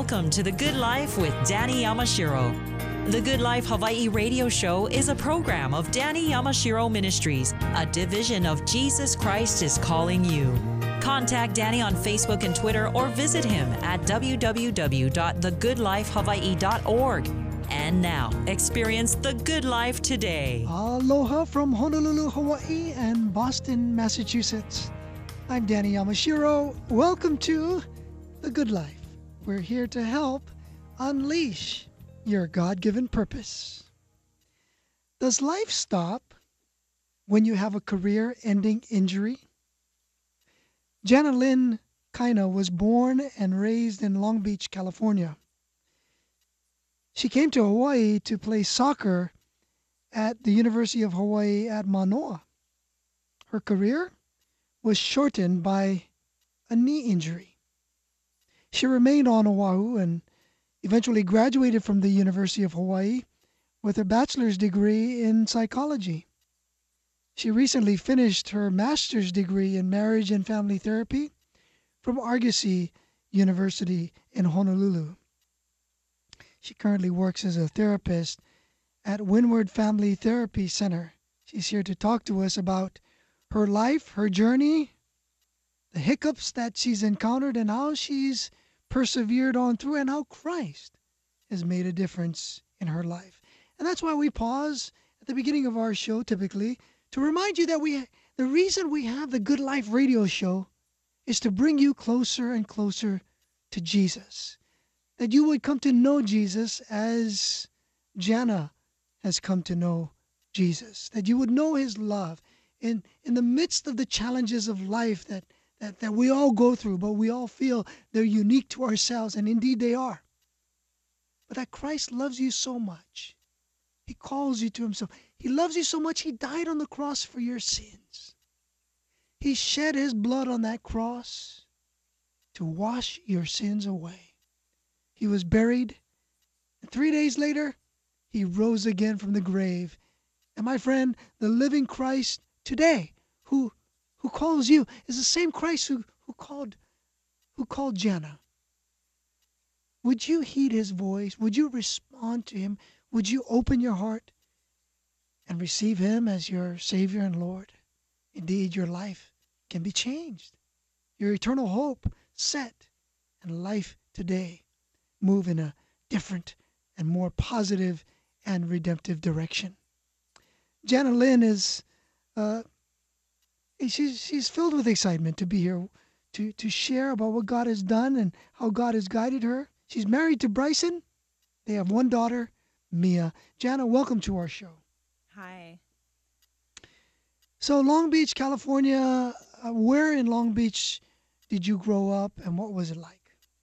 Welcome to The Good Life with Danny Yamashiro. The Good Life Hawaii radio show is a program of Danny Yamashiro Ministries, a division of Jesus Christ is Calling You. Contact Danny on Facebook and Twitter or visit him at www.thegoodlifehawaii.org. And now, experience the good life today. Aloha from Honolulu, Hawaii and Boston, Massachusetts. I'm Danny Yamashiro. Welcome to The Good Life. We're here to help unleash your God-given purpose. Does life stop when you have a career-ending injury? Jana Lynn Kaina was born and raised in Long Beach, California. She came to Hawaii to play soccer at the University of Hawaii at Manoa. Her career was shortened by a knee injury. She remained on Oahu and eventually graduated from the University of Hawaii with a bachelor's degree in psychology. She recently finished her master's degree in marriage and family therapy from Argosy University in Honolulu. She currently works as a therapist at Windward Family Therapy Center. She's here to talk to us about her life, her journey, the hiccups that she's encountered, and how she's persevered on through, and how Christ has made a difference in her life. And that's why we pause at the beginning of our show typically to remind you that the reason we have the Good Life radio show is to bring you closer and closer to Jesus. That you would come to know Jesus as Jana has come to know Jesus. That you would know his love in the midst of the challenges of life that we all go through, but we all feel they're unique to ourselves, and indeed they are. But that Christ loves you so much. He calls you to himself. He loves you so much, he died on the cross for your sins. He shed his blood on that cross to wash your sins away. He was buried, and 3 days later, he rose again from the grave. And my friend, the living Christ today, who calls you, is the same Christ who called Jana. Would you heed his voice? Would you respond to him? Would you open your heart and receive him as your Savior and Lord? Indeed, your life can be changed. Your eternal hope set, and life today move in a different and more positive and redemptive direction. Jana Lynn is she's filled with excitement to be here to share about what God has done and how God has guided her. She's married to Bryson. They have one daughter, Mia. Jana, welcome to our show. Hi. So Long Beach, California, where in Long Beach did you grow up and what was it like?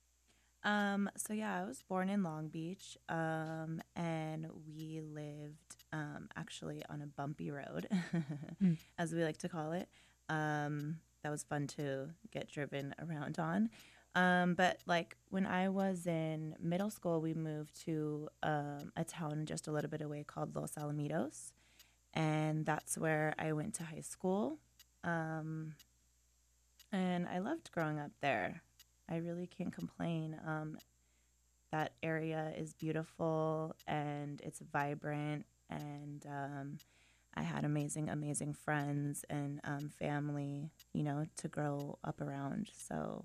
I was born in Long Beach, and we lived actually on a bumpy road, as we like to call it. That was fun to get driven around on. But like when I was in middle school, we moved to a town just a little bit away called Los Alamitos, and that's where I went to high school. And I loved growing up there. I really can't complain. That area is beautiful and it's vibrant, and I had amazing friends and family, to grow up around. So,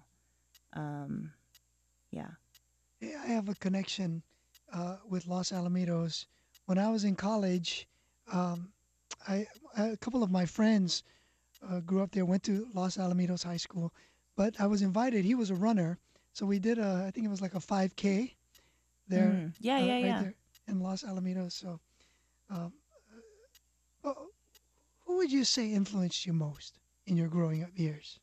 yeah. I have a connection with Los Alamitos. When I was in college, a couple of my friends grew up there, went to Los Alamitos High School. But I was invited. He was a runner, so we did I think it was like a 5K there. Right there in Los Alamitos. So, who would you say influenced you most in your growing up years?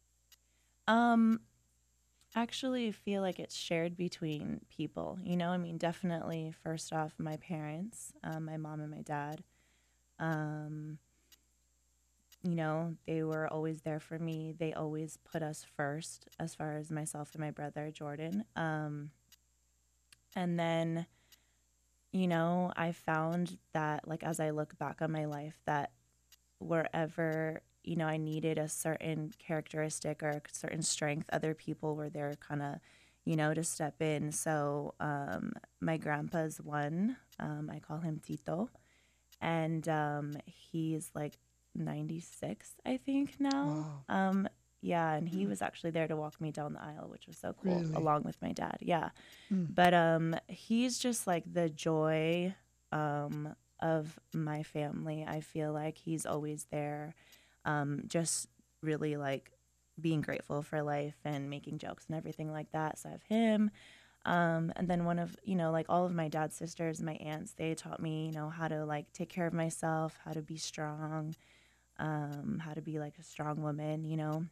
Actually feel like it's shared between people. Definitely first off, my parents, my mom and my dad. They were always there for me. They always put us first as far as myself and my brother, Jordan. And then, I found that, like, as I look back on my life, that wherever, I needed a certain characteristic or a certain strength, other people were there kind of, to step in. So my grandpa's one. I call him Tito, and he's like 96, I think now. Wow. Yeah, and he Mm, was actually there to walk me down the aisle, which was so cool, really? along with my dad. Yeah, Mm. but he's just like the joy of my family. I feel like he's always there, just really like being grateful for life and making jokes and everything like that. So I have him. And then one of, like all of my dad's sisters, my aunts, they taught me, how to like take care of myself, how to be strong, how to be like a strong woman.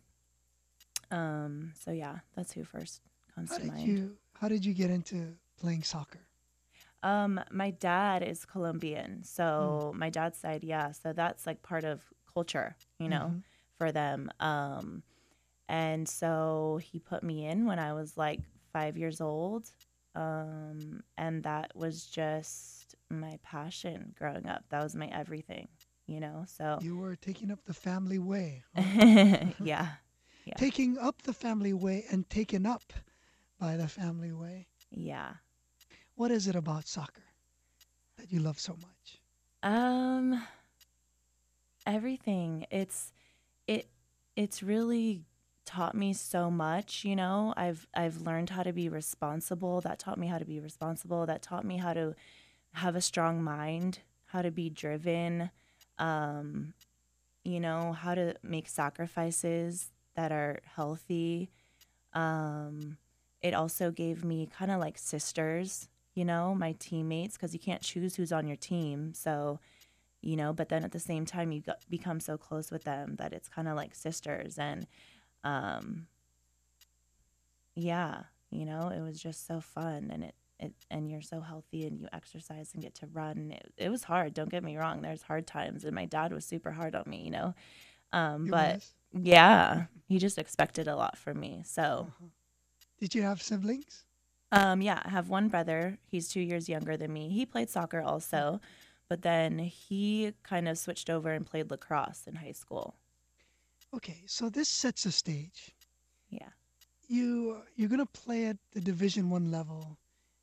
So yeah, that's who first comes How to did mind. you get into playing soccer? My dad is Colombian, Mm. so my dad's side, yeah. So that's like part of culture, Mm-hmm. for them. And so he put me in when I was like 5 years old. And that was just my passion growing up. That was my everything. So You were taking up the family way, huh? yeah, yeah, Taking up the family way and taken up by the family way. yeah. What is it about soccer that you love so much? Um, Everything. It it's really taught me so much. I've learned how to be responsible. That taught me how to be responsible. That taught me how to have a strong mind, how to be driven, um, how to make sacrifices that are healthy. Um, it also gave me kind of like sisters, my teammates, because you can't choose who's on your team. So, but then at the same time, become so close with them that it's kind of like sisters. And um, yeah, it was just so fun. And you're so healthy and you exercise and get to run. It was hard. Don't get me wrong. There's hard times. And my dad was super hard on me. It But was. yeah, he just expected a lot from me. So, Uh-huh. Did you have siblings? yeah, I have one brother. He's 2 years younger than me. He played soccer Mm. also, but then he kind of switched over and played lacrosse in high school. Okay, so this sets a stage. Yeah. You're gonna play at the Division 1 level.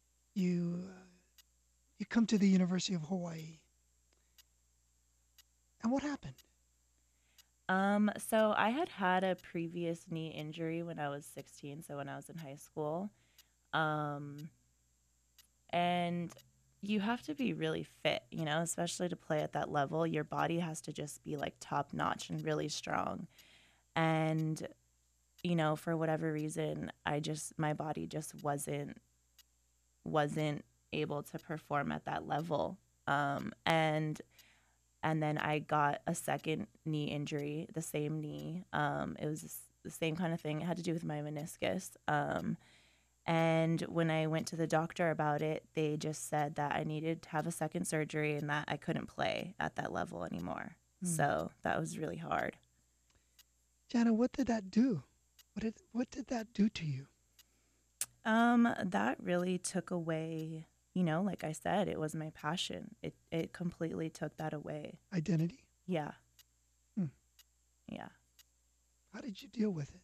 You come to the University of Hawaii, and what happened? So I had a previous knee injury when I was 16, so when I was in high school. Um, and you have to be really fit, especially to play at that level. Your body has to just be like top notch and really strong. And, for whatever reason, my body just wasn't able to perform at that level. And then I got a second knee injury, the same knee. It was the same kind of thing. It had to do with my meniscus. And when I went to the doctor about it, they just said that I needed to have a second surgery and that I couldn't play at that level anymore. Hmm. So that was really hard. Jana, what did that do? What did that do to you? That really took away, like I said, it was my passion. It completely took that away. Identity? Yeah, Hmm. yeah. How did you deal with it?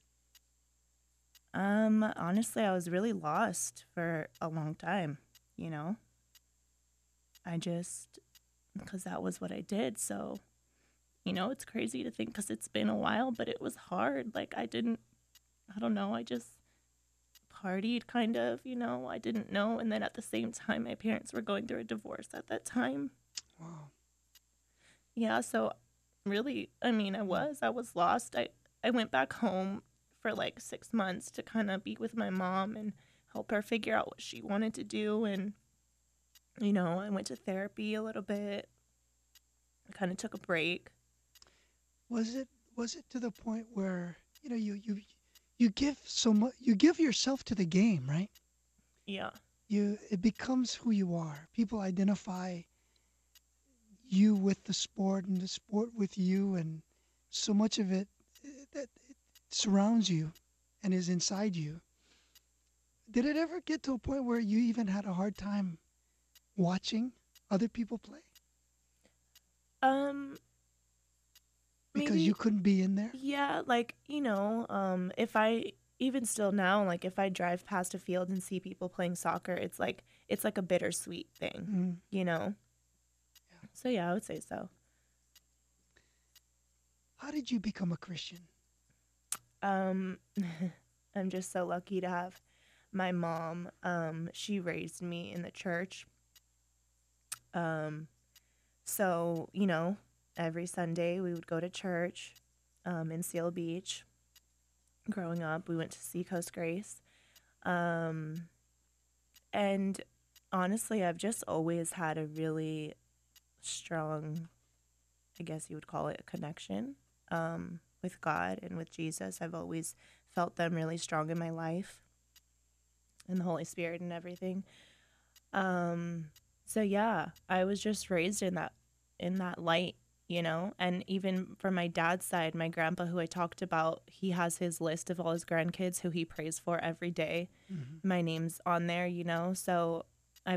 Honestly, I was really lost for a long time, you know. I just because that was what I did. So, it's crazy to think because it's been a while, but it was hard. Like I don't know, I just partied kind of, I didn't know. And then at the same time, my parents were going through a divorce at that time. Wow. Yeah, so really, I mean, I was lost. I went back home for like 6 months to kind of be with my mom and help her figure out what she wanted to do. And, I went to therapy a little bit, kind of took a break. Was it to the point where you give so much, you give yourself to the game, right? Yeah. It becomes who you are. People identify you with the sport and the sport with you, and so much of it that it surrounds you and is inside you. Did it ever get to a point where you even had a hard time watching other people play Um, because you Maybe, couldn't be in there? yeah, like, if I even still now, like if I drive past a field and see people playing soccer, it's like a bittersweet thing, you know? Yeah. So yeah, I would say so. How did you become a Christian? I'm just so lucky to have my mom. She raised me in the church. So, you know, every Sunday we would go to church in Seal Beach. Growing up, we went to Seacoast Grace. And honestly, I've just always had a really strong, I guess you would call it, a connection with God and with Jesus. I've always felt them really strong in my life, and the Holy Spirit and everything. So yeah, I was just raised in that light, you know. And even from my dad's side, my grandpa, who I talked about, he has his list of all his grandkids who he prays for every day. Mm-hmm. My name's on there, you know. So I've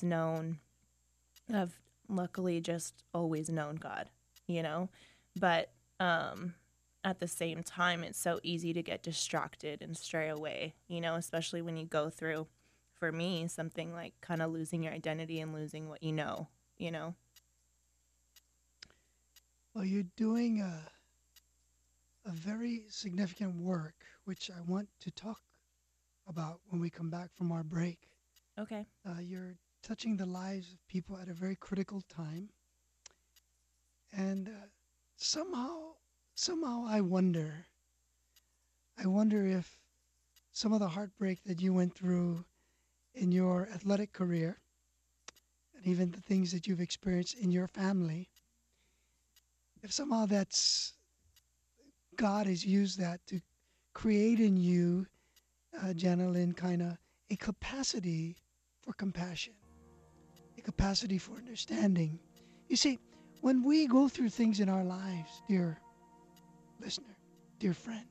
luckily just always known God, you know. But at the same time, it's so easy to get distracted and stray away, you know, especially when you go through, for me, something like kind of losing your identity and losing what you know. Well, you're doing a very significant work, which I want to talk about when we come back from our break. Okay. You're touching the lives of people at a very critical time. And somehow I wonder if some of the heartbreak that you went through in your athletic career, and even the things that you've experienced in your family, if somehow God has used that to create in you, Jana Lynn, kind of a capacity for compassion, a capacity for understanding. You see, when we go through things in our lives, dear listener, dear friend,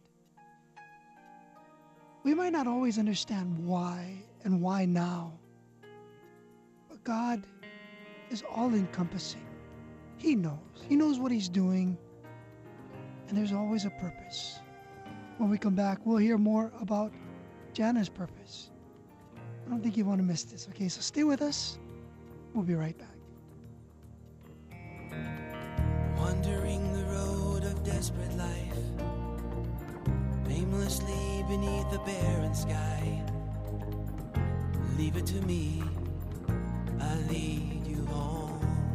we might not always understand why and why now, but God is all-encompassing. He knows what He's doing, and there's always a purpose. When we come back, we'll hear more about Jana's purpose. I don't think you want to miss this, okay? So stay with us. We'll be right back. Wandering the road of desperate life, aimlessly beneath the barren sky. Leave it to me, I'll lead you home.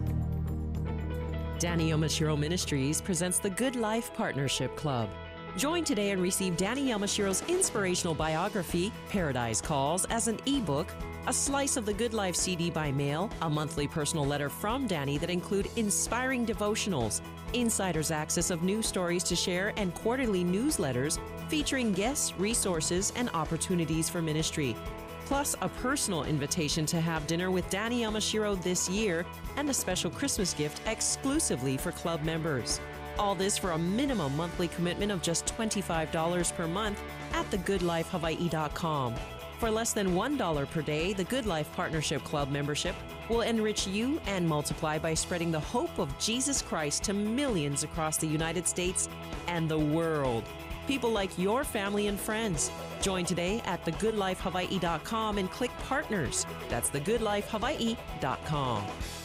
Danny Yamashiro Ministries presents the Good Life Partnership Club. Join today and receive Danny Yamashiro's inspirational biography, Paradise Calls, as an ebook, a slice of the Good Life CD by mail, a monthly personal letter from Danny that include inspiring devotionals, insider's access of news stories to share, and quarterly newsletters featuring guests, resources, and opportunities for ministry. Plus a personal invitation to have dinner with Danny Yamashiro this year and a special Christmas gift exclusively for club members. All this for a minimum monthly commitment of just $25 per month at thegoodlifehawaii.com. For less than $1 per day, the Good Life Partnership Club membership will enrich you and multiply by spreading the hope of Jesus Christ to millions across the United States and the world. People like your family and friends. Join today at thegoodlifehawaii.com and click Partners. That's thegoodlifehawaii.com.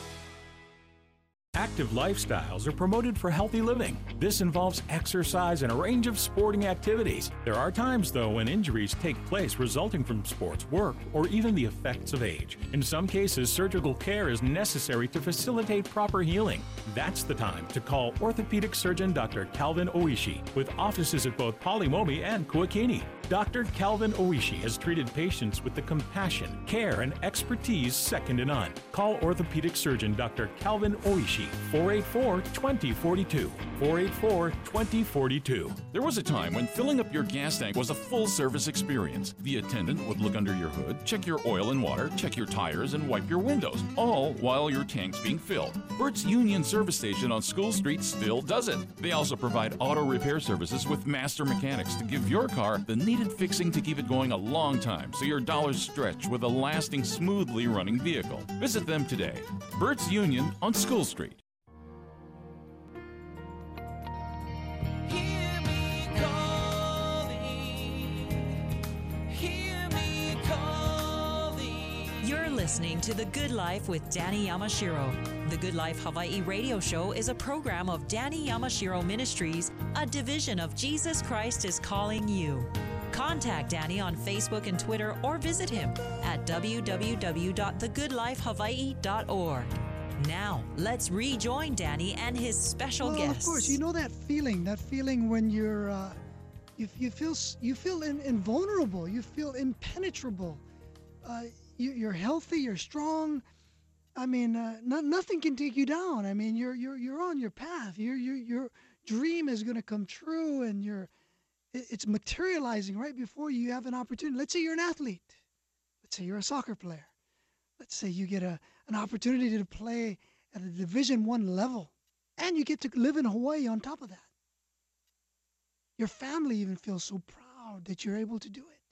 Active lifestyles are promoted for healthy living. This involves exercise and a range of sporting activities. There are times, though, when injuries take place resulting from sports, work, or even the effects of age. In some cases, surgical care is necessary to facilitate proper healing. That's the time to call orthopedic surgeon Dr. Calvin Oishi, with offices at both Palimomi and Kuakini. Dr. Calvin Oishi has treated patients with the compassion, care, and expertise second to none. Call orthopedic surgeon Dr. Calvin Oishi, 484-2042, 484-2042. There was a time when filling up your gas tank was a full-service experience. The attendant would look under your hood, check your oil and water, check your tires, and wipe your windows, all while your tank's being filled. Burt's Union Service Station on School Street still does it. They also provide auto repair services with master mechanics to give your car the needed fixing to keep it going a long time so your dollars stretch with a lasting, smoothly running vehicle. Visit them today. Burt's Union on School Street. Hear me calling, listening to The Good Life with Danny Yamashiro. The Good Life Hawaii radio show is a program of Danny Yamashiro Ministries, a division of Jesus Christ is Calling You. Contact Danny on Facebook and Twitter or visit him at www.thegoodlifehawaii.org. Now, let's rejoin Danny and his special guests. Of course, you know that feeling when you're you feel invulnerable, you feel impenetrable. You're healthy, you're strong. I mean, nothing can take you down. I mean, you're on your path. Your dream is going to come true, and it's materializing right before you have an opportunity. Let's say you're an athlete. Let's say you're a soccer player. Let's say you get an opportunity to play at a Division I level, and you get to live in Hawaii on top of that. Your family even feels so proud that you're able to do it.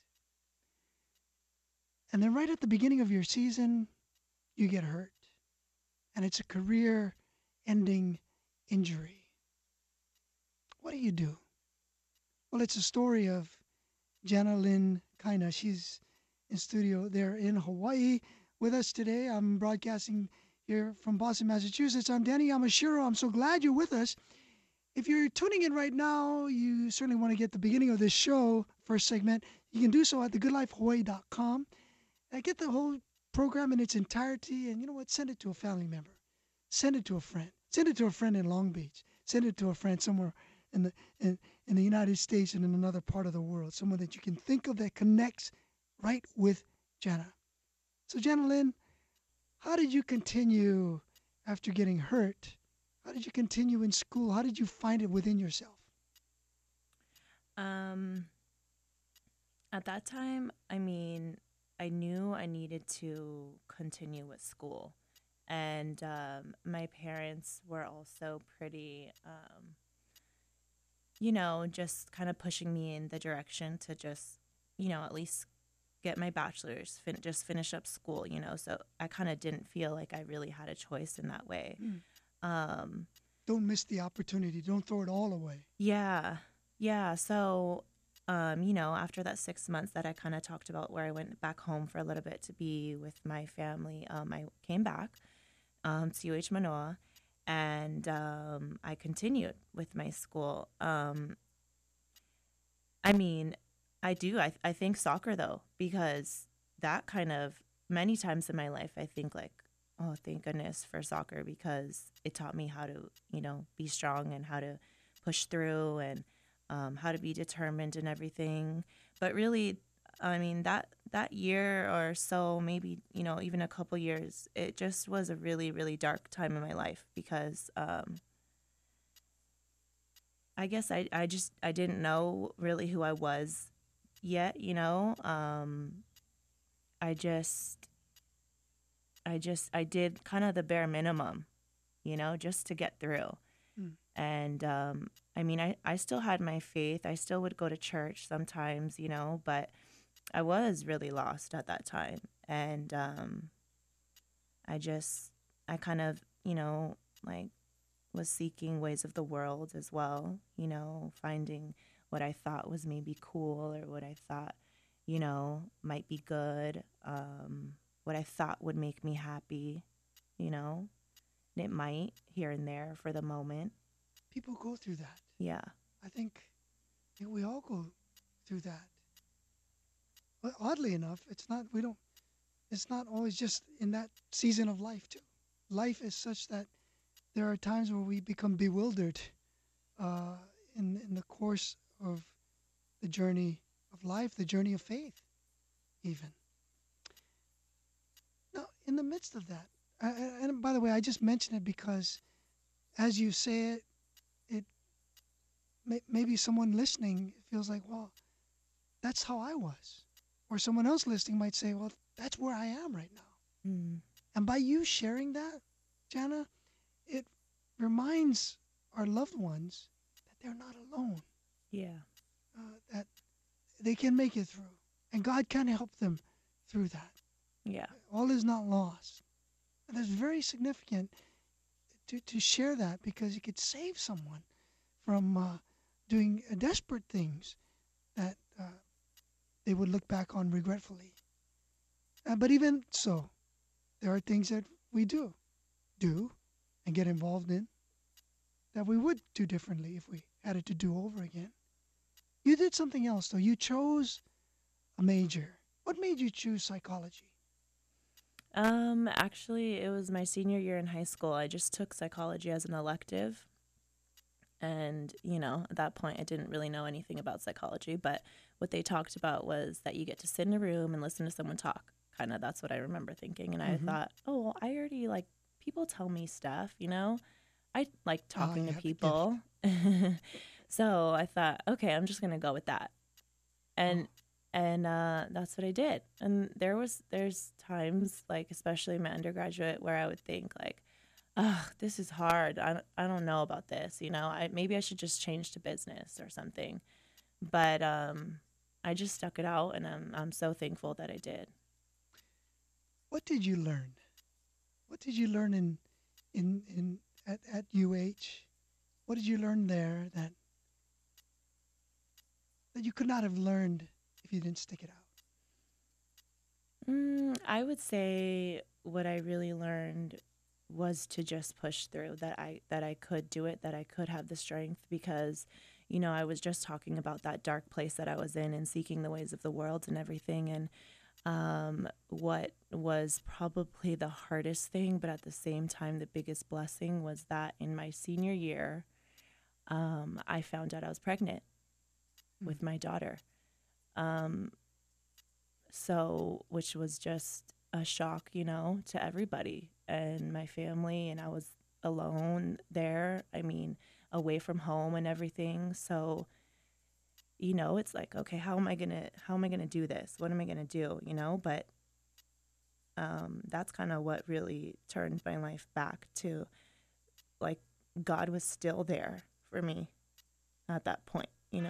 And then right at the beginning of your season, you get hurt. And it's a career-ending injury. What do? Well, it's a story of Jana Lynn Kaina. She's in studio there in Hawaii with us today. I'm broadcasting here from Boston, Massachusetts. I'm Danny Yamashiro. I'm so glad you're with us. If you're tuning in right now, you certainly want to get the beginning of this show, first segment. You can do so at thegoodlifehawaii.com. And get the whole program in its entirety. And you know what? Send it to a family member. Send it to a friend. Send it to a friend in Long Beach. Send it to a friend somewhere in the United States and in another part of the world. Someone that you can think of that connects right with Jana. So Jana Lynn, how did you continue after getting hurt? How did you continue in school? How did you find it within yourself? At that time, I mean, I knew I needed to continue with school. And my parents were also pretty, just kind of pushing me in the direction to just, at least get my bachelor's, just finish up school, So I kind of didn't feel like I really had a choice in that way. Don't miss the opportunity. Don't throw it all away. Yeah. So, after that 6 months that I kind of talked about where I went back home for a little bit to be with my family, I came back to UH Manoa, and I continued with my school. I think soccer, though, because that kind of, many times in my life, I think like, oh, thank goodness for soccer, because it taught me how to, be strong and how to push through and how to be determined and everything. But really, that year or so, maybe, even a couple years, it just was a really, really dark time in my life because I guess I didn't know really who I was yet, I did kind of the bare minimum, just to get through. And, I still had my faith. I still would go to church sometimes, but I was really lost at that time. And I kind of, was seeking ways of the world as well, finding what I thought was maybe cool or what I thought, might be good, what I thought would make me happy, and it might here and there for the moment. People go through that. Yeah. I think we all go through that. But oddly enough, it's not always just in that season of life too. Life is such that there are times where we become bewildered in the course of the journey of life, the journey of faith, even. Now, in the midst of that, and by the way, I just mention it because as you say it, maybe someone listening feels like, well, that's how I was. Or someone else listening might say, well, that's where I am right now. And by you sharing that, Jana, it reminds our loved ones that they're not alone. Yeah. That they can make it through. And God can help them through that. Yeah. All is not lost. And that's very significant to share that because it could save someone from doing desperate things that they would look back on regretfully. But even so, there are things that we do and get involved in that we would do differently if we had it to do over again. You did something else, though. You chose a major. What made you choose psychology? Actually, it was my senior year in high school. I just took psychology as an elective. And, at that point, I didn't really know anything about psychology. But what they talked about was that you get to sit in a room and listen to someone talk. Kind of, that's what I remember thinking. And I thought, oh, well, I already, people tell me stuff, I like talking to people. So I thought, okay, I'm just going to go with that. And that's what I did. And there's times, especially in my undergraduate, where I would think this is hard. I don't know about this. Maybe I should just change to business or something. But I just stuck it out, and I'm so thankful that I did. What did you learn? What did you learn at UH? What did you learn there that you could not have learned if you didn't stick it out? I would say what I really learned was to just push through, that I could do it, that I could have the strength, because, I was just talking about that dark place that I was in and seeking the ways of the world and everything. And what was probably the hardest thing, but at the same time the biggest blessing, was that in my senior year, I found out I was pregnant with my daughter. So, which was just a shock, to everybody and my family. And I was alone there. Away from home and everything. So, it's like, okay, how am I gonna do this? What am I gonna do? But that's kind of what really turned my life back to, God was still there for me at that point.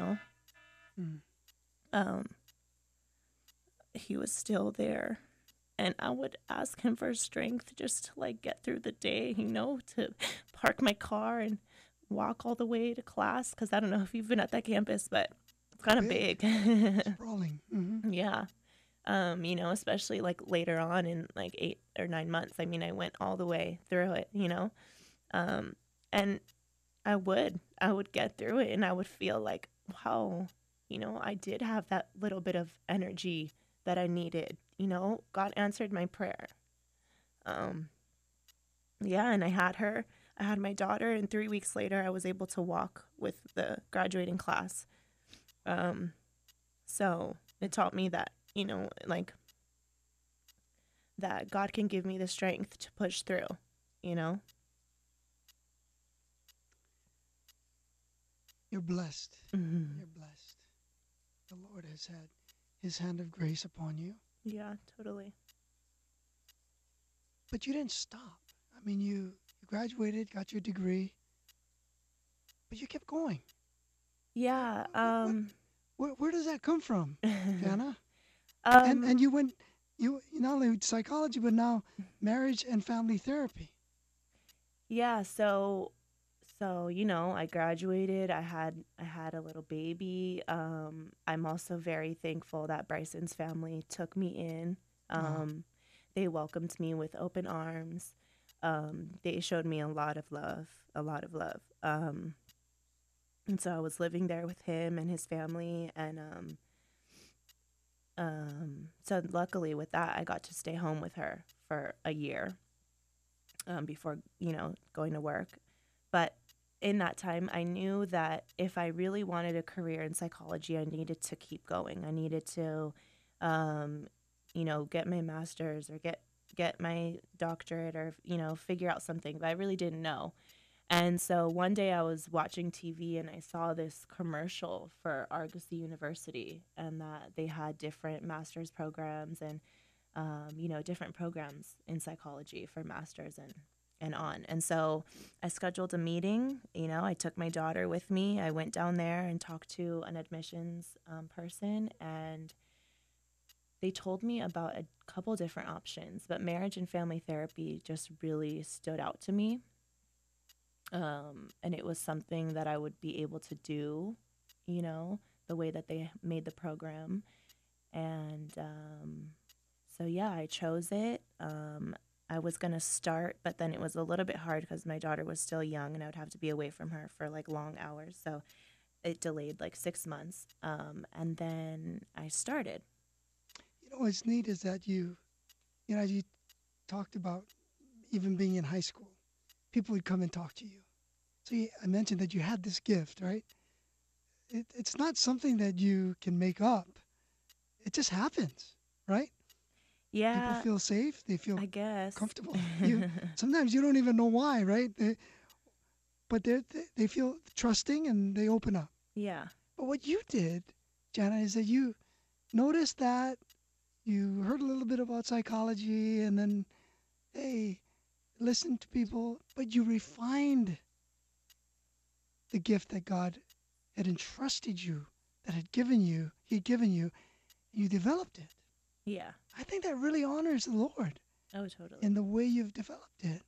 He was still there, and I would ask him for strength just to get through the day, to park my car and walk all the way to class, because I don't know if you've been at that campus, but it's kind of big. Sprawling. Mm-hmm. Yeah. Especially later on in 8 or 9 months. I went all the way through it, and I would get through it, and I would feel wow, I did have that little bit of energy that I needed. God answered my prayer. Yeah, and I had my daughter, and 3 weeks later I was able to walk with the graduating class. So it taught me that, that God can give me the strength to push through, You're blessed. Mm-hmm. You're blessed. The Lord has had his hand of grace upon you. Yeah, totally. But you didn't stop. You graduated, got your degree, but you kept going. Yeah. Where does that come from, Jana? And you went, you not only psychology, but now marriage and family therapy. Yeah. So I graduated. I had a little baby. I'm also very thankful that Bryson's family took me in. They welcomed me with open arms. They showed me a lot of love. And so I was living there with him and his family, and so luckily with that, I got to stay home with her for a year before, going to work. But in that time, I knew that if I really wanted a career in psychology, I needed to keep going. I needed to, get my master's or get my doctorate, or, figure out something. But I really didn't know. And so one day I was watching TV and I saw this commercial for Argosy University, and that they had different master's programs and, different programs in psychology for masters and on. And so I scheduled a meeting. I took my daughter with me. I went down there and talked to an admissions person, and they told me about a couple different options, but marriage and family therapy just really stood out to me. And it was something that I would be able to do, the way that they made the program. And so, yeah, I chose it. was going to start, but then it was a little bit hard because my daughter was still young and I would have to be away from her for like long hours. So it delayed like 6 months. And then I started. What's neat is that you talked about even being in high school, people would come and talk to you. So I mentioned that you had this gift, right? It's not something that you can make up. It just happens, right? Yeah. People feel safe. They feel, I guess, comfortable. Sometimes you don't even know why, right? But they feel trusting and they open up. Yeah. But what you did, Jana, is that you noticed that you heard a little bit about psychology and then, hey, listened to people, but you refined the gift that God had entrusted you, that He'd given you, and you developed it. Yeah. I think that really honors the Lord. Oh, totally. In the way you've developed it.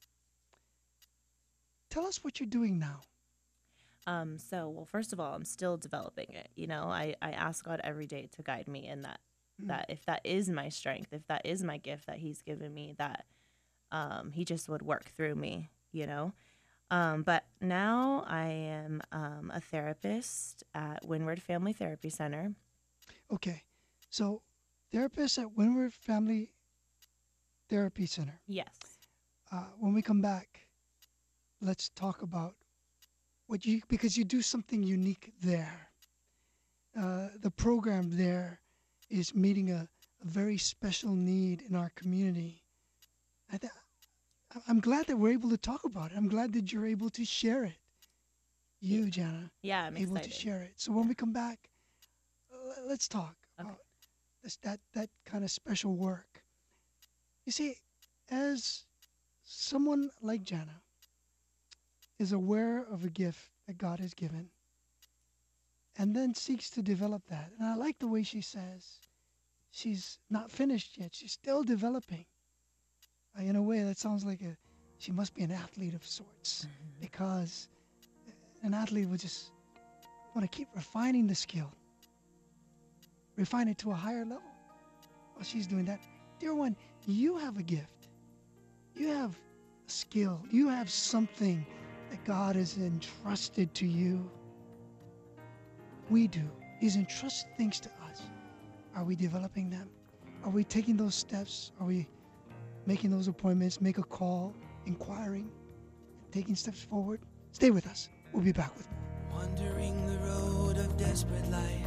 Tell us what you're doing now. Well, first of all, I'm still developing it. I ask God every day to guide me in that if that is my strength, if that is my gift that He's given me, that He just would work through me, But now I am a therapist at Windward Family Therapy Center. Okay. So, therapist at Windward Family Therapy Center. Yes. When we come back, let's talk about because you do something unique there. The program there is meeting a very special need in our community. I'm glad that we're able to talk about it. I'm glad that you're able to share it. You, Jana. Yeah, I'm able excited. to share it. So when we come back, let's talk about that kind of special work. You see, as someone like Jana is aware of a gift that God has given and then seeks to develop that. And I like the way she says she's not finished yet. She's still developing. In a way, that sounds like she must be an athlete of sorts, because an athlete would just want to keep refining the skill, refine it to a higher level. Well, she's doing that. Dear one, you have a gift. You have a skill. You have something that God has entrusted to you. We do. He's entrusted things to us. Are we developing them? Are we taking those steps? Are we making those appointments, make a call, inquiring, taking steps forward? Stay with us. We'll be back with more. Wandering the road of desperate life,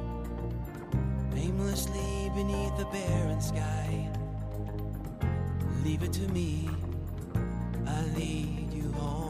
aimlessly beneath the barren sky. Leave it to me, I lead you home.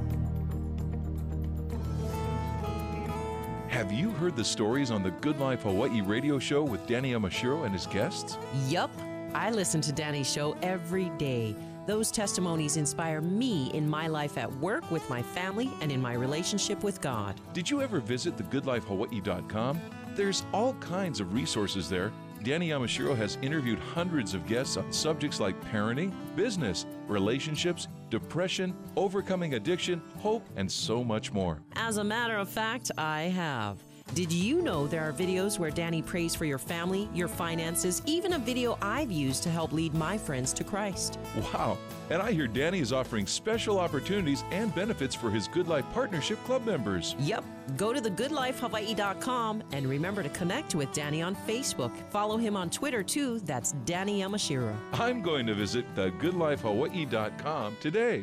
Have you heard the stories on the Good Life Hawaii radio show with Danny Yamashiro and his guests? Yup. I listen to Danny's show every day. Those testimonies inspire me in my life at work, with my family, and in my relationship with God. Did you ever visit thegoodlifehawaii.com? There's all kinds of resources there. Danny Yamashiro has interviewed hundreds of guests on subjects like parenting, business, relationships, depression, overcoming addiction, hope, and so much more. As a matter of fact, I have. Did you know there are videos where Danny prays for your family, your finances, even a video I've used to help lead my friends to Christ? Wow. And I hear Danny is offering special opportunities and benefits for his Good Life Partnership Club members. Yep. Go to thegoodlifehawaii.com and remember to connect with Danny on Facebook. Follow him on Twitter too. That's Danny Yamashiro. I'm going to visit thegoodlifehawaii.com today.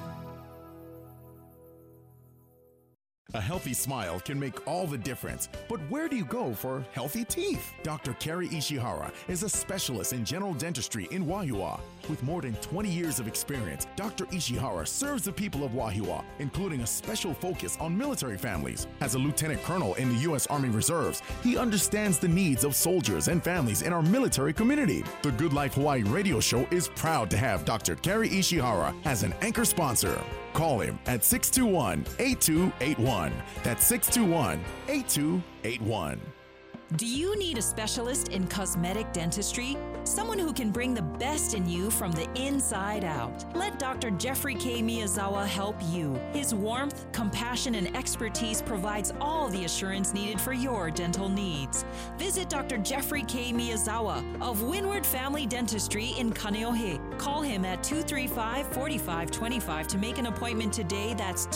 A healthy smile can make all the difference, but where do you go for healthy teeth? Dr. Kerry Ishihara is a specialist in general dentistry in Wahiawa. With more than 20 years of experience, Dr. Ishihara serves the people of Wahiawa, including a special focus on military families. As a lieutenant colonel in the U.S. Army Reserves, he understands the needs of soldiers and families in our military community. The Good Life Hawaii radio show is proud to have Dr. Kerry Ishihara as an anchor sponsor. Call him at 621-8281. That's 621-8281. Do you need a specialist in cosmetic dentistry? Someone who can bring the best in you from the inside out. Let Dr. Jeffrey K. Miyazawa help you. His warmth, compassion, and expertise provides all the assurance needed for your dental needs. Visit Dr. Jeffrey K. Miyazawa of Windward Family Dentistry in Kaneohe. Call him at 235-4525 to make an appointment today. That's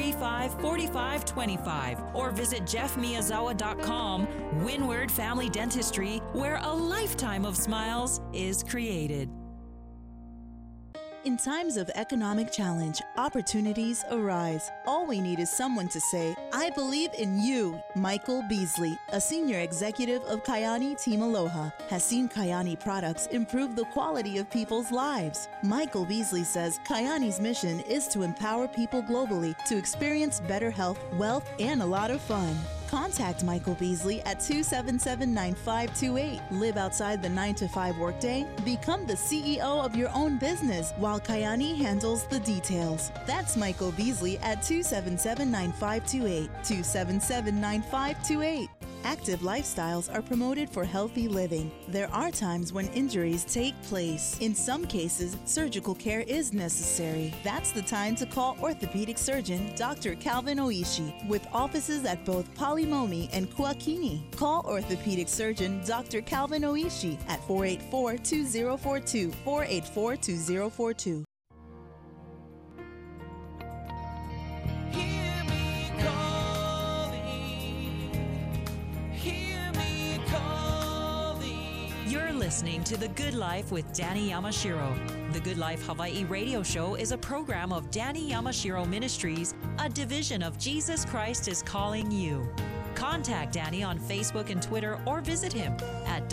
235-4525. Or visit jeffmiyazawa.com. Windward Family Dentistry, where a lifetime of smiles is created. In times of economic challenge, opportunities arise. All we need is someone to say, I believe in you. Michael Beasley, a senior executive of Kayani Team Aloha, has seen Kayani products improve the quality of people's lives. Michael Beasley says Kayani's mission is to empower people globally to experience better health, wealth, and a lot of fun. Contact Michael Beasley at 277-9528. Live outside the 9-to-5 workday. Become the CEO of your own business while Kayani handles the details. That's Michael Beasley at 277-9528. 277-9528. Active lifestyles are promoted for healthy living. There are times when injuries take place. In some cases, surgical care is necessary. That's the time to call orthopedic surgeon Dr. Calvin Oishi with offices at both Palimomi and Kuakini. Call orthopedic surgeon Dr. Calvin Oishi at 484-2042, 484-2042. You're listening to The Good Life with Danny Yamashiro. The Good Life Hawaii radio show is a program of Danny Yamashiro Ministries, a division of Jesus Christ is Calling You. Contact Danny on Facebook and Twitter or visit him at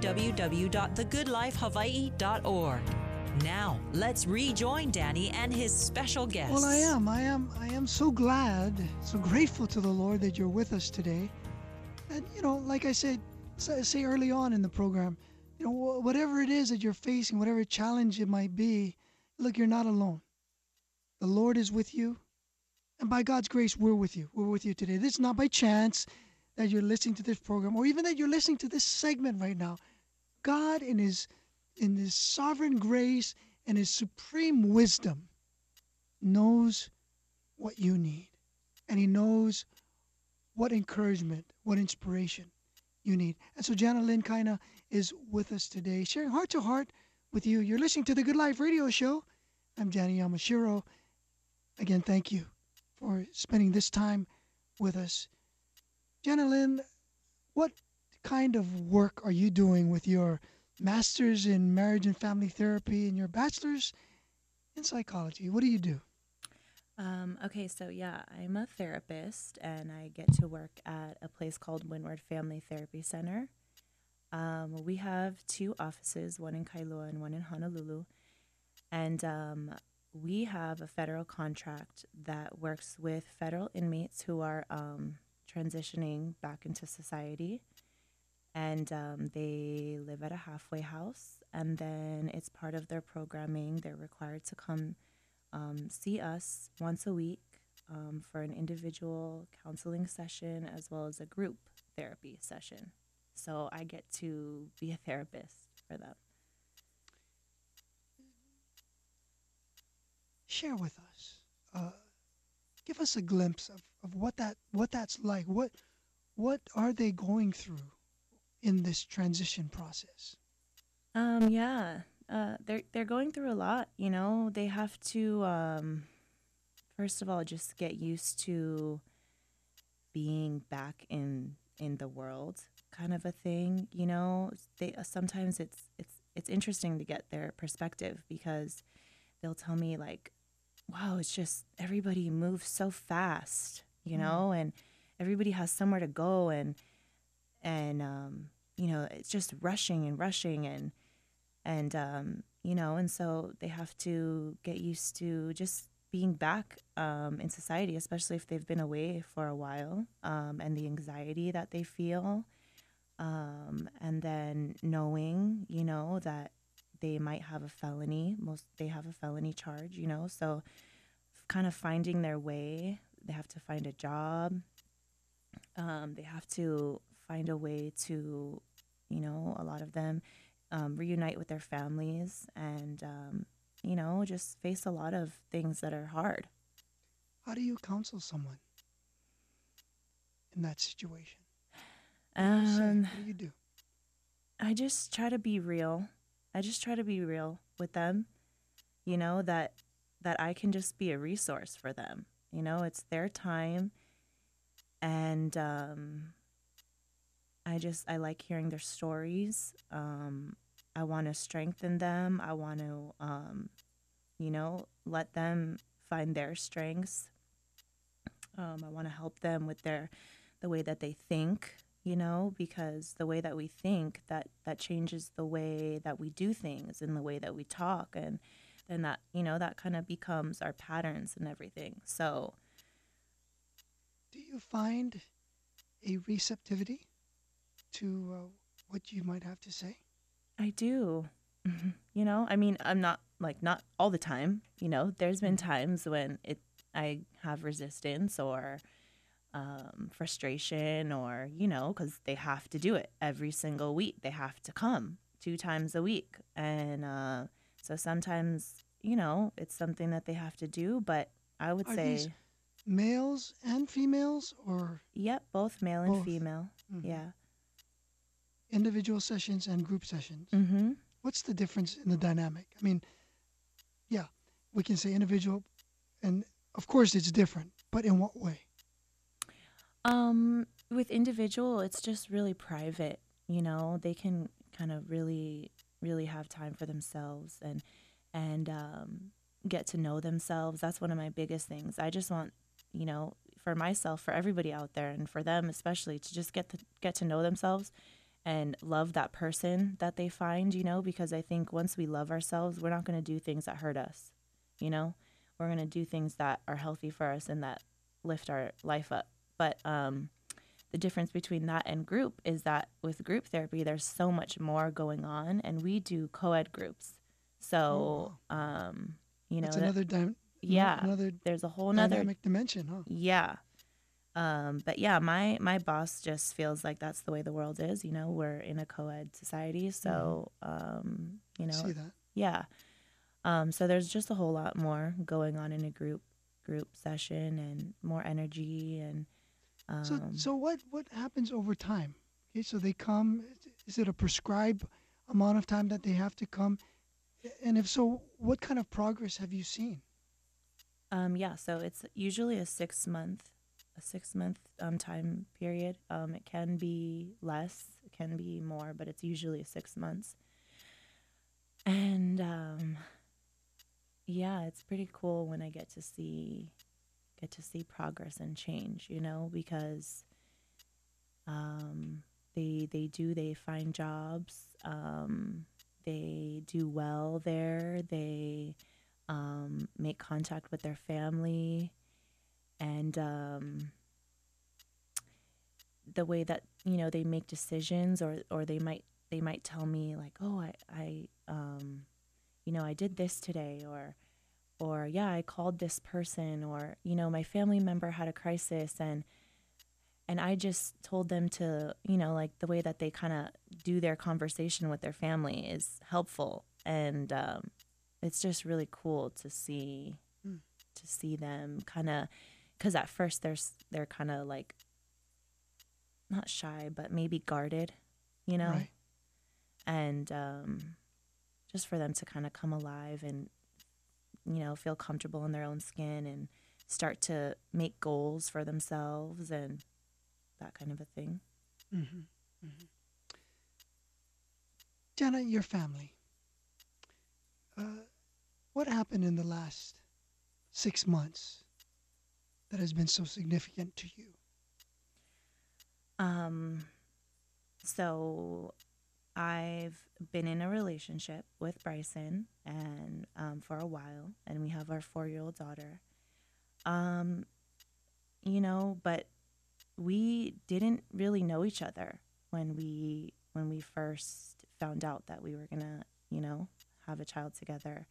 www.thegoodlifehawaii.org. Now, let's rejoin Danny and his special guest. Well, I am so glad, so grateful to the Lord that you're with us today. And, like I said, say early on in the program, whatever it is that you're facing, whatever challenge it might be, look, you're not alone. The Lord is with you. And by God's grace, we're with you. We're with you today. This is not by chance that you're listening to this program or even that you're listening to this segment right now. God, in His sovereign grace and His supreme wisdom, knows what you need. And He knows what encouragement, what inspiration you need. And so Jana Lynn Kaina is with us today, sharing heart to heart with you. You're listening to the Good Life Radio Show. I'm Danny Yamashiro. Again, thank you for spending this time with us. Jana Lynn, what kind of work are you doing with your master's in marriage and family therapy and your bachelor's in psychology? What do you do? Okay, so I'm a therapist and I get to work at a place called Windward Family Therapy Center. We have 2 offices, one in Kailua and one in Honolulu. And we have a federal contract that works with federal inmates who are transitioning back into society. And they live at a halfway house. And then it's part of their programming. They're required to come see us once a week for an individual counseling session as well as a group therapy session. So I get to be a therapist for them. Share with us. Give us a glimpse of what that's like. What are they going through in this transition process? They're going through a lot. They have to first of all just get used to being back in the world, kind of a thing. They sometimes it's interesting to get their perspective because they'll tell me like, wow, it's just everybody moves so fast, and everybody has somewhere to go and it's just rushing and so they have to get used to just being back in society, especially if they've been away for a while, and the anxiety that they feel, and then knowing, that they might have a felony. They have a felony charge, so kind of finding their way. They have to find a job. They have to find a way to, you know, a lot of them reunite with their families and, you know, just face a lot of things that are hard. How do you counsel someone in that situation? Um, What do you do? I just try to be real. I just try to be real with them, you know, that I can just be a resource for them. You know, it's their time, and I like hearing their stories. I want to strengthen them. I want to, you know, let them find their strengths. I want to help them with the way that they think, you know, because the way that we think, that changes the way that we do things and the way that we talk, and then that, you know, that kind of becomes our patterns and everything. So Do you find a receptivity to what you might have to say? I do. You know, I mean, I'm not not all the time, you know. There's been times when I have resistance or frustration, or, you know, because they have to do it every single week. They have to come 2 times a week. And so sometimes, you know, it's something that they have to do. But I would Are say, these males and females or yep, both male and both? female. Mhm. Yeah. Individual sessions and group sessions? Mm-hmm. What's the difference in the dynamic? I mean, yeah, we can say individual, and of course it's different, but in what way? With individual, it's just really private, you know. They can kind of really, really have time for themselves and get to know themselves. That's one of my biggest things. I just want, you know, for myself, for everybody out there, and for them especially, to just get to know themselves and love that person that they find, you know, because I think once we love ourselves, we're not going to do things that hurt us, you know. We're going to do things that are healthy for us and that lift our life up. But the difference between that and group is that with group therapy, there's so much more going on, and we do co-ed groups. So, you know, That's another yeah, another there's a whole nother, dynamic dimension, huh? yeah. But yeah, my boss just feels like that's the way the world is. You know, we're in a co-ed society, so you know, See that? yeah. So there's just a whole lot more going on in a group session, and more energy, and So what happens over time? Okay, so they come. Is it a prescribed amount of time that they have to come? And if so, what kind of progress have you seen? yeah. So it's usually a 6 month time period. It can be less, it can be more, but it's usually 6 months. And yeah, it's pretty cool when I get to see progress and change, you know, because they find jobs, they do well there, they make contact with their family, and the way that, you know, they make decisions, or they might tell me like, oh, I you know, I did this today, or yeah, I called this person, or, you know, my family member had a crisis, and I just told them to, you know, like the way that they kind of do their conversation with their family is helpful, and it's just really cool to see them kind of, because at first they're kind of like not shy, but maybe guarded, you know, Right. and just for them to kind of come alive and, you know, feel comfortable in their own skin and start to make goals for themselves and that kind of a thing. Jenna, your family. What happened in the last 6 months that has been so significant to you? So I've been in a relationship with Bryson and for a while, and we have our 4-year-old daughter. You know, but we didn't really know each other when we first found out that we were gonna, you know, have a child together.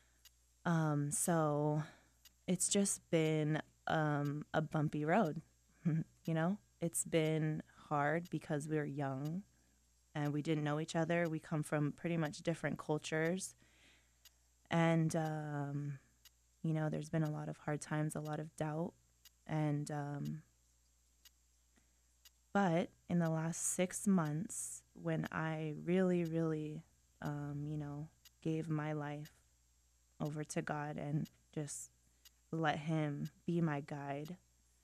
So it's just been a bumpy road. You know, it's been hard because we were young and we didn't know each other. We come from pretty much different cultures. And, you know, there's been a lot of hard times, a lot of doubt. And, but in the last 6 months, when I really, really, you know, gave my life over to God and just let him be my guide,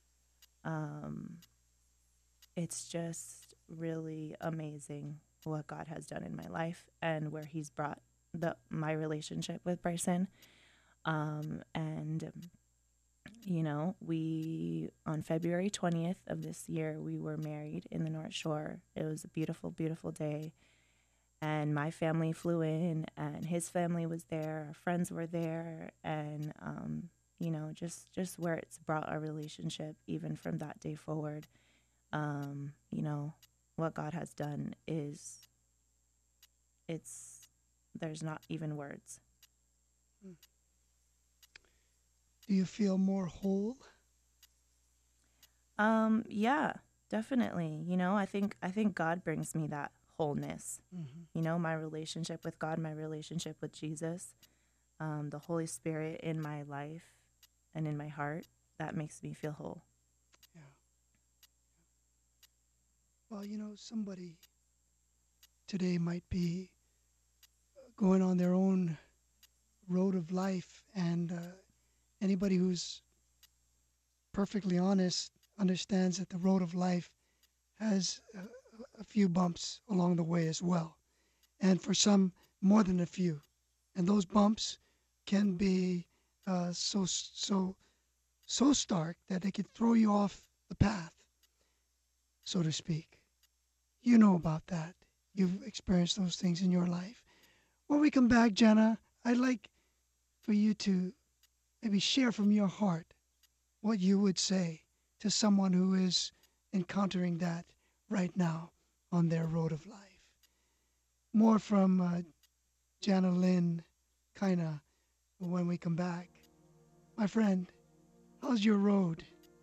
it's just really amazing what God has done in my life and where he's brought my relationship with Bryson. And you know, on February 20th of this year, we were married in the North Shore. It was a beautiful, beautiful day. And my family flew in, and his family was there. Our friends were there. And, you know, just where it's brought our relationship, even from that day forward, you know, what God has done there's not even words. Do you feel more whole? Yeah, definitely. You know, I think God brings me that wholeness. Mm-hmm. You know, my relationship with God, my relationship with Jesus, the Holy Spirit in my life and in my heart, that makes me feel whole. Yeah. Well, you know, somebody today might be going on their own road of life, and anybody who's perfectly honest understands that the road of life has a few bumps along the way as well. And for some, more than a few. And those bumps can be so stark that they could throw you off the path, so to speak. You know about that. You've experienced those things in your life. When we come back, Jana, I'd like for you to maybe share from your heart what you would say to someone who is encountering that right now on their road of life. More from Jana Lynn Kaina when we come back. My friend, how's your road?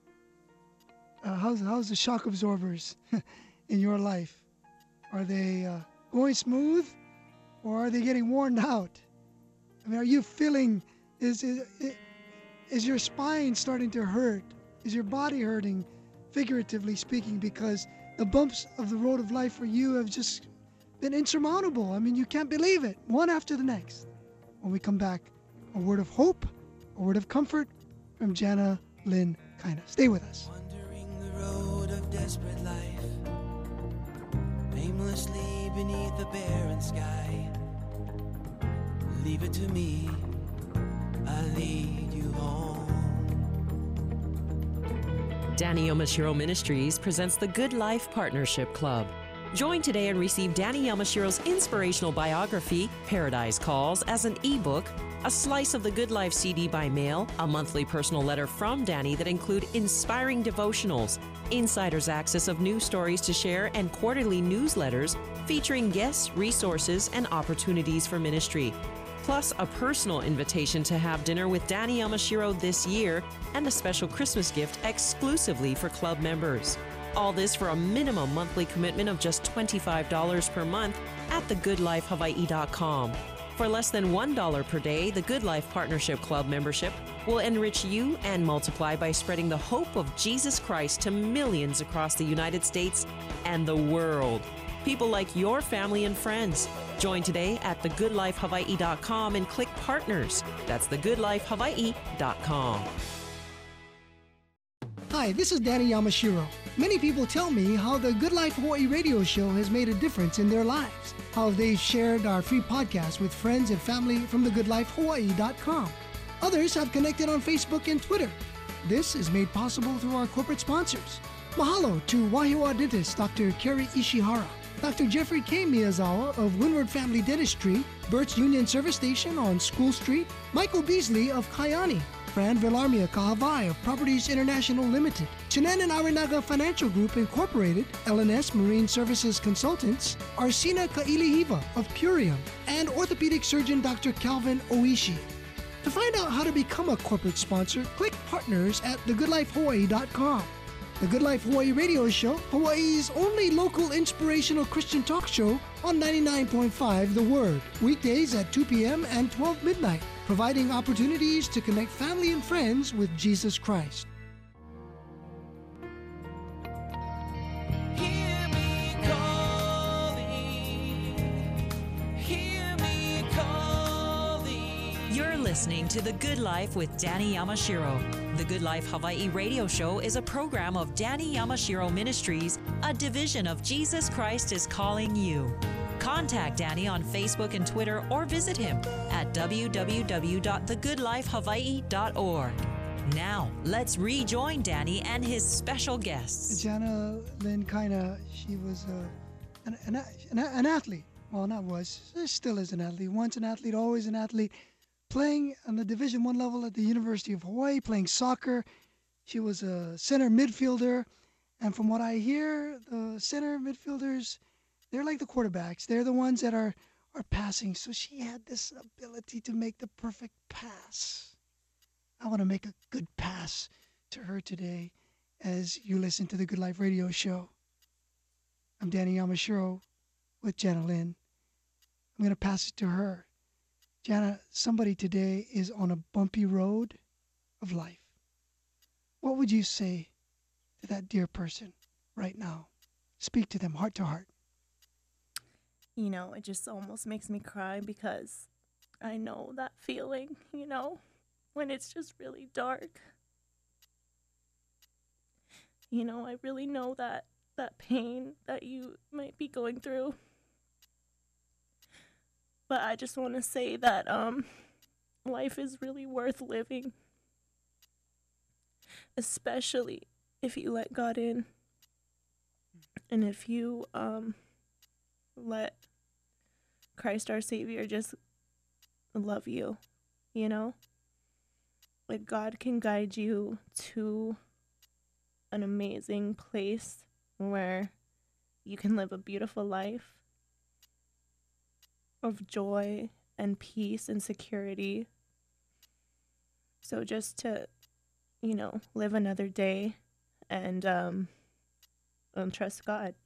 How's the shock absorbers in your life? Are they going smooth, or are they getting worn out? I mean, are you feeling, is your spine starting to hurt? Is your body hurting, figuratively speaking, because the bumps of the road of life for you have just been insurmountable? I mean, you can't believe it, one after the next. When we come back, a word of hope, a word of comfort from Jana Lynn Kaina. Stay with us. Wandering the road of desperate life, aimlessly beneath the barren sky. Leave it to me, I'll lead you home. Danny Yamashiro Ministries presents the Good Life Partnership Club. Join today and receive Danny Yamashiro's inspirational biography, Paradise Calls, as an ebook, a slice of the Good Life CD by mail, a monthly personal letter from Danny that include inspiring devotionals, insider's access of news stories to share, and quarterly newsletters featuring guests, resources, and opportunities for ministry. Plus a personal invitation to have dinner with Danny Yamashiro this year and a special Christmas gift exclusively for club members. All this for a minimum monthly commitment of just $25 per month at thegoodlifehawaii.com. For less than $1 per day, the Good Life Partnership Club membership will enrich you and multiply by spreading the hope of Jesus Christ to millions across the United States and the world. People like your family and friends. Join today at thegoodlifehawaii.com and click Partners. That's thegoodlifehawaii.com. Hi, this is Danny Yamashiro. Many people tell me how the Good Life Hawaii radio show has made a difference in their lives, how they've shared our free podcast with friends and family from thegoodlifehawaii.com. Others have connected on Facebook and Twitter. This is made possible through our corporate sponsors. Mahalo to Wahiawa dentist Dr. Kerry Ishihara, Dr. Jeffrey K. Miyazawa of Windward Family Dentistry, Burt's Union Service Station on School Street, Michael Beasley of Kayani, Fran Villarmia Kahavai of Properties International Limited, Chinan and Arinaga Financial Group Incorporated, LNS Marine Services Consultants, Arsina Kailihiva of Purium, and orthopedic surgeon Dr. Calvin Oishi. To find out how to become a corporate sponsor, click Partners at thegoodlifehawaii.com. The Good Life Hawaii radio show, Hawaii's only local inspirational Christian talk show on 99.5 The Word, weekdays at 2 p.m. and 12 midnight, providing opportunities to connect family and friends with Jesus Christ. Hear me calling, hear me calling. You're listening to The Good Life with Danny Yamashiro. The Good Life Hawaii radio show is a program of Danny Yamashiro Ministries, a division of Jesus Christ is Calling You. Contact Danny on Facebook and Twitter or visit him at www.thegoodlifehawaii.org. Now, let's rejoin Danny and his special guests. Jana Lynn she was an athlete. Well, not was, still is an athlete. Once an athlete, always an athlete. Playing on the Division I level at the University of Hawaii, playing soccer. She was a center midfielder. And from what I hear, the center midfielders, they're like the quarterbacks. They're the ones that are passing. So she had this ability to make the perfect pass. I want to make a good pass to her today as you listen to the Good Life radio show. I'm Danny Yamashiro with Jana Lynn. I'm going to pass it to her. Jana, somebody today is on a bumpy road of life. What would you say to that dear person right now? Speak to them heart to heart. You know, it just almost makes me cry because I know that feeling, you know, when it's just really dark. You know, I really know that pain that you might be going through. But I just want to say that life is really worth living, especially if you let God in, and if you let Christ our Savior just love you, you know? Like, God can guide you to an amazing place where you can live a beautiful life of joy and peace and security. So just to, you know, live another day and trust God.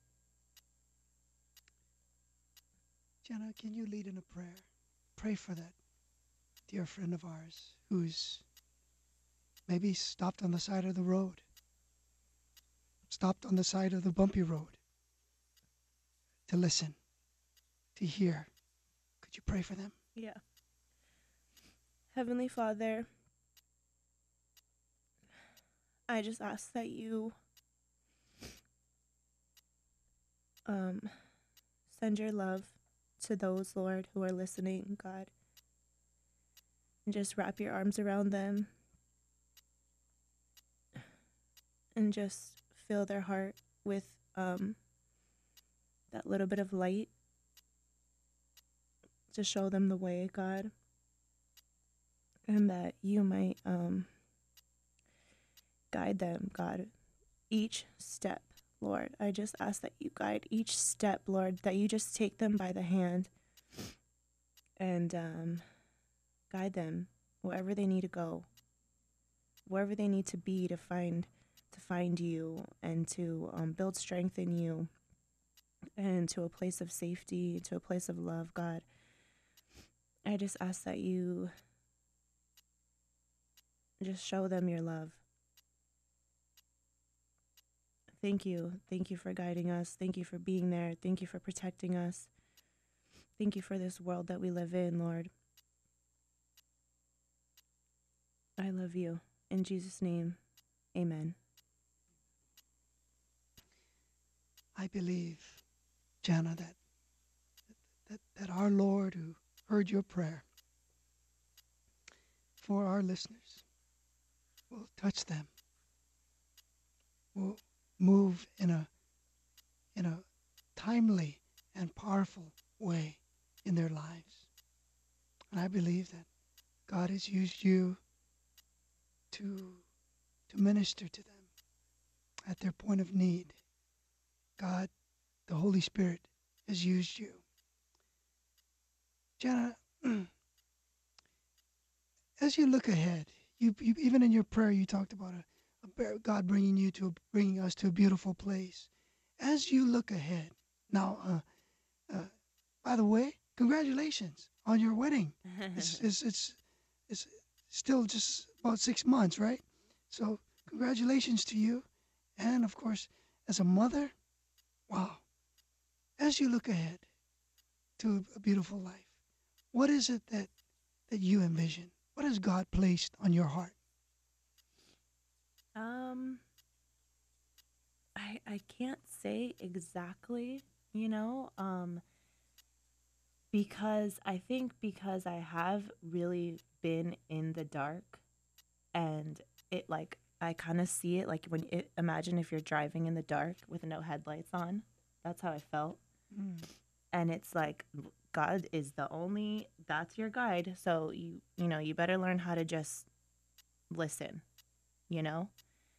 Jana, can you lead in a prayer? Pray for that dear friend of ours who's maybe stopped on the side of the road, stopped on the side of the bumpy road to listen, to hear. Could you pray for them? Yeah. Heavenly Father, I just ask that you send your love to those, Lord, who are listening, God. And just wrap your arms around them and just fill their heart with that little bit of light to show them the way, God, and that you might guide them, God, each step, Lord. I just ask that you guide each step, Lord, that you just take them by the hand and guide them wherever they need to go, wherever they need to be to find you and to build strength in you and to a place of safety, to a place of love, God. I just ask that you just show them your love. Thank you. Thank you for guiding us. Thank you for being there. Thank you for protecting us. Thank you for this world that we live in, Lord. I love you. In Jesus' name, amen. I believe, Jana, that our Lord who heard your prayer for our listeners will touch them, will move in a timely and powerful way in their lives. And I believe that God has used you to minister to them at their point of need. God, the Holy Spirit, has used you. Jana, as you look ahead, you even in your prayer, you talked about God bringing us to a beautiful place. As you look ahead, now, by the way, congratulations on your wedding. It's still just about 6 months, right? So congratulations to you, and of course, as a mother, wow. As you look ahead to a beautiful life, what is it that you envision? What has God placed on your heart? I can't say exactly, because I think because I have really been in the dark, and it like I kind of see it like imagine if you're driving in the dark with no headlights on. That's how I felt. And it's like God is that's your guide. So you better learn how to just listen, you know?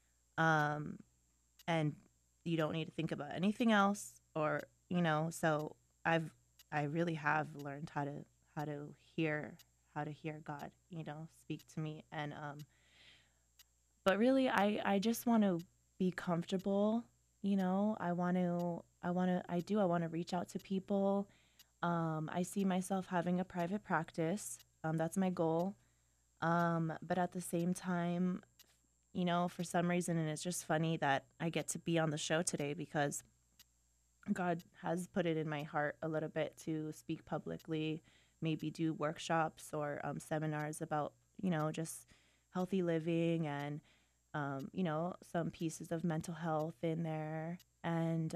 And you don't need to think about anything else, or, so I really have learned how to hear God, speak to me. And but really I just want to be comfortable, I want to reach out to people. I see myself having a private practice. That's my goal. But at the same time, for some reason, and it's just funny that I get to be on the show today because God has put it in my heart a little bit to speak publicly, maybe do workshops or seminars about, just healthy living and, some pieces of mental health in there. And,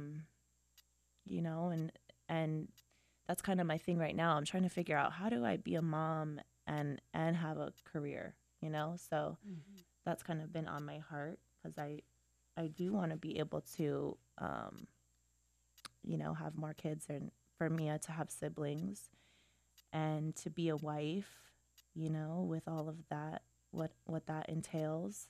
and that's kind of my thing right now. I'm trying to figure out, how do I be a mom and have a career, So that's kind of been on my heart, because I do want to be able to, have more kids, and for Mia to have siblings and to be a wife, with all of that, what that entails.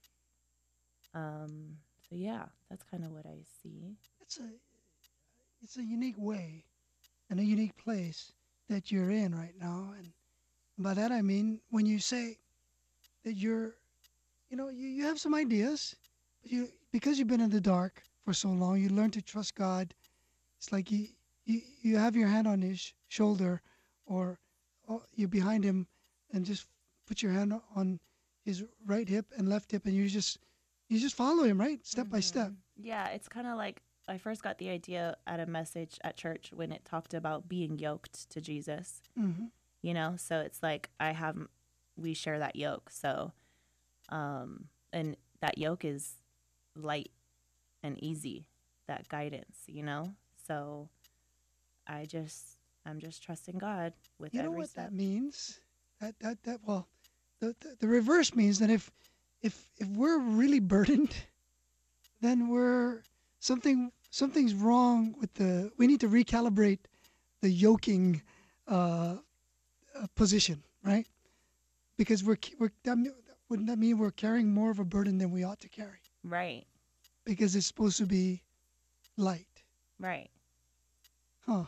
So yeah, that's kind of what I see. It's a unique way and a unique place that you're in right now. And by that I mean, when you say that you're, you have some ideas, but because you've been in the dark for so long, you learn to trust God. It's like you have your hand on his shoulder, or you're behind him, and just put your hand on his right hip and left hip, and you just follow him, right? Step by step. Yeah, it's kind of like I first got the idea at a message at church when it talked about being yoked to Jesus. So it's like we share that yoke. So, and that yoke is light and easy, that guidance, So I'm just trusting God with every step. You know what that means? Well, the reverse means that if we're really burdened, then something's wrong with we need to recalibrate the yoking position, right? Because wouldn't that mean we're carrying more of a burden than we ought to carry? Right. Because it's supposed to be light. Right. Huh.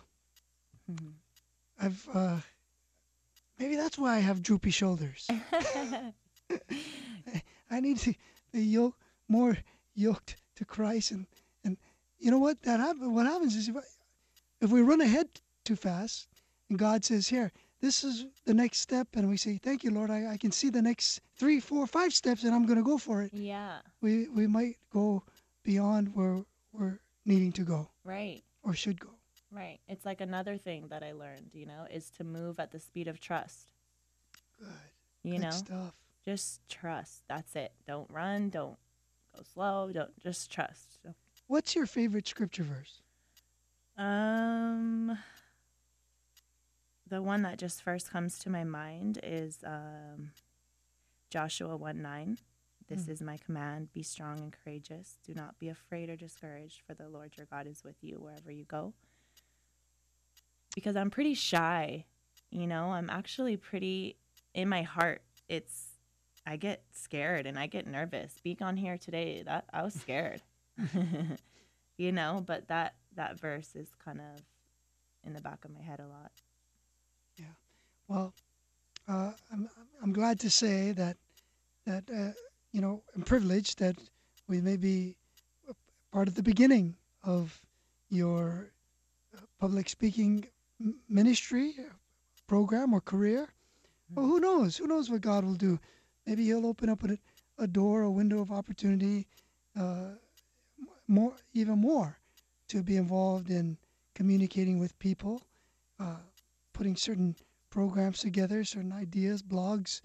Maybe that's why I have droopy shoulders. I need to be more yoked to Christ, and you know what what happens is if we run ahead too fast, and God says, "Here, this is the next step," and we say, "Thank you, Lord, I can see the next 3, 4, 5 steps, and I'm going to go for it." Yeah. We might go beyond where we're needing to go. Right. Or should go. Right. It's like another thing that I learned, is to move at the speed of trust. Good. Good stuff. Just trust. That's it. Don't run. Don't go slow. Just trust. So. What's your favorite scripture verse? The one that just first comes to my mind is Joshua 1:9. This is my command. Be strong and courageous. Do not be afraid or discouraged, for the Lord your God is with you wherever you go. Because I'm pretty shy, I'm actually pretty, in my heart, I get scared and I get nervous. Speak on here today, that I was scared, but that verse is kind of in the back of my head a lot. Yeah. Well, I'm glad to say that I'm privileged that we may be part of the beginning of your public speaking ministry, program, or career. Well, who knows? Who knows what God will do? Maybe He'll open up a door, a window of opportunity, even more, to be involved in communicating with people, putting certain programs together, certain ideas, blogs,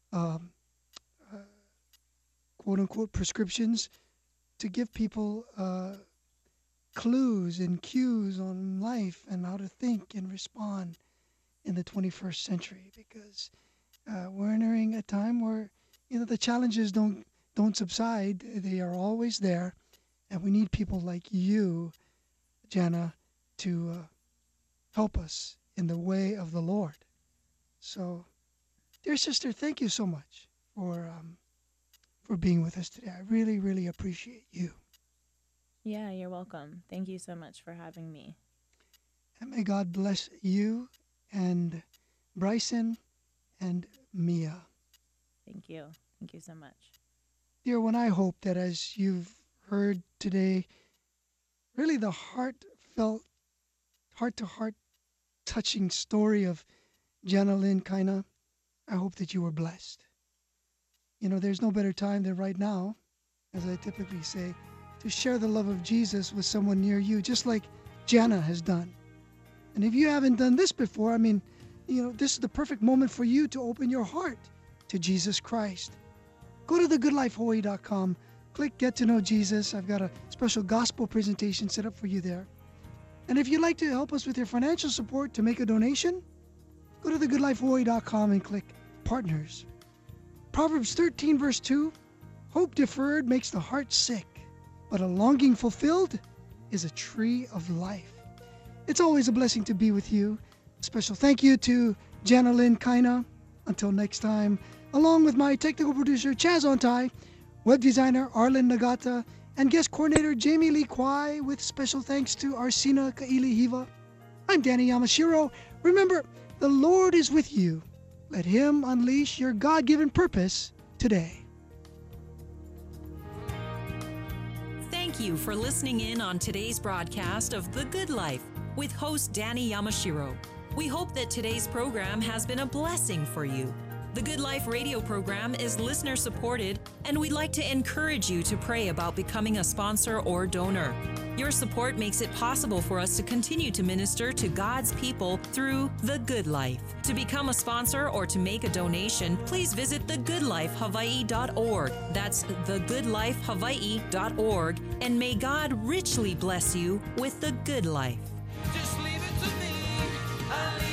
quote-unquote prescriptions, to give people clues and cues on life and how to think and respond in the 21st century, because we're entering a time where the challenges don't subside. They are always there, and we need people like you, Jana, to help us in the way of the Lord. So, dear sister, thank you so much for being with us today. I really, really appreciate you. Yeah, you're welcome. Thank you so much for having me. And may God bless you and Bryson and Mia. Thank you. Thank you so much. Dear one, I hope that as you've heard today, really the heart-to-heart touching story of Jana Lynn Kaina, I hope that you were blessed. There's no better time than right now, as I typically say, to share the love of Jesus with someone near you, just like Jana has done. And if you haven't done this before, this is the perfect moment for you to open your heart to Jesus Christ. Go to thegoodlifehawaii.com, click Get to Know Jesus. I've got a special gospel presentation set up for you there. And if you'd like to help us with your financial support to make a donation, go to thegoodlifehawaii.com and click Partners. Proverbs 13 verse 2, hope deferred makes the heart sick, but a longing fulfilled is a tree of life. It's always a blessing to be with you. A special thank you to Jana Lynn Kaina. Until next time, along with my technical producer Chaz Ontai, web designer Arlen Nagata, and guest coordinator Jamie Lee Kwai, with special thanks to Arsina Kaili Hiva. I'm Danny Yamashiro. Remember, the Lord is with you. Let Him unleash your God-given purpose today. Thank you for listening in on today's broadcast of The Good Life with host Danny Yamashiro. We hope that today's program has been a blessing for you. The Good Life radio program is listener supported, and we'd like to encourage you to pray about becoming a sponsor or donor. Your support makes it possible for us to continue to minister to God's people through The Good Life. To become a sponsor or to make a donation, please visit thegoodlifehawaii.org. That's thegoodlifehawaii.org, and may God richly bless you with the good life. Just leave it to me.